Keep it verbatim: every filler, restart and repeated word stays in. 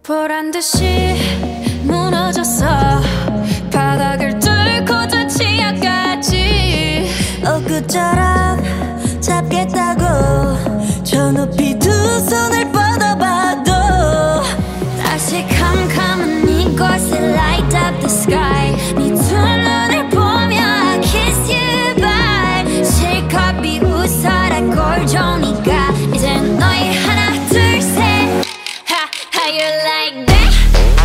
보란 듯이 무너졌어. 바닥을 뚫고 저 치아까지 엊그처럼 잡겠다고 저 높이 두 손을 뻗어봐도 다시 캄캄한 이곳에 light up the sky. 네 두 눈을 보며 I kiss you bye. 실컷 비웃어라 꼴종이가 이젠 너희 하나 둘 셋. Ha, how you like that?